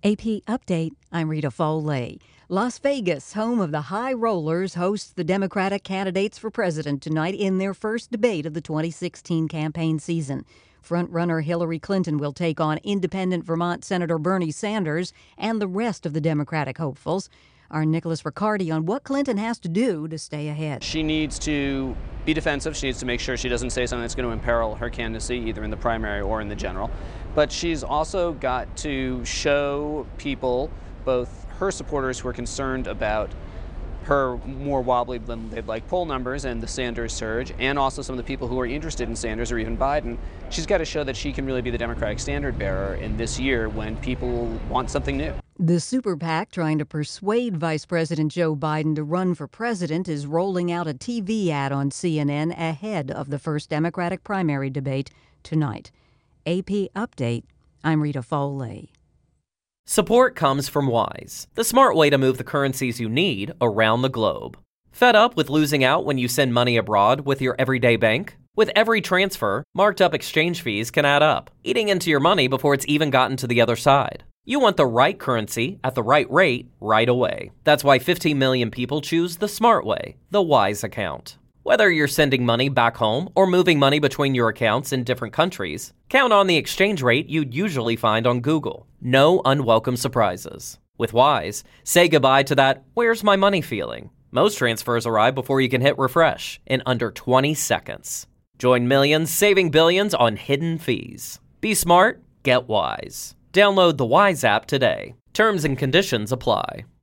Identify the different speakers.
Speaker 1: AP Update, I'm Rita Foley. Las Vegas, home of the High Rollers, hosts the Democratic candidates for president tonight in their first debate of the 2016 campaign season. Frontrunner Hillary Clinton will take on independent Vermont Senator Bernie Sanders and the rest of the Democratic hopefuls. Our Nicholas Riccardi on what Clinton has to do to stay ahead.
Speaker 2: She needs to be defensive. She needs to make sure she doesn't say something that's going to imperil her candidacy, either in the primary or in the general. But she's also got to show people, both her supporters who are concerned about her more wobbly than they'd like poll numbers and the Sanders surge, and also some of the people who are interested in Sanders or even Biden. She's got to show that she can really be the Democratic standard bearer in this year when people want something new.
Speaker 1: The super PAC trying to persuade Vice President Joe Biden to run for president is rolling out a TV ad on CNN ahead of the first Democratic primary debate tonight. AP Update, I'm Rita Foley.
Speaker 3: Support comes from Wise, the smart way to move the currencies you need around the globe. Fed up with losing out when you send money abroad with your everyday bank? With every transfer, marked up exchange fees can add up, eating into your money before it's even gotten to the other side. You want the right currency at the right rate right away. That's why 15 million people choose the smart way, the Wise account. Whether you're sending money back home or moving money between your accounts in different countries, count on the exchange rate you'd usually find on Google. No unwelcome surprises. With Wise, say goodbye to that "where's my money" feeling. Most transfers arrive before you can hit refresh in under 20 seconds. Join millions saving billions on hidden fees. Be smart, get Wise. Download the Wise app today. Terms and conditions apply.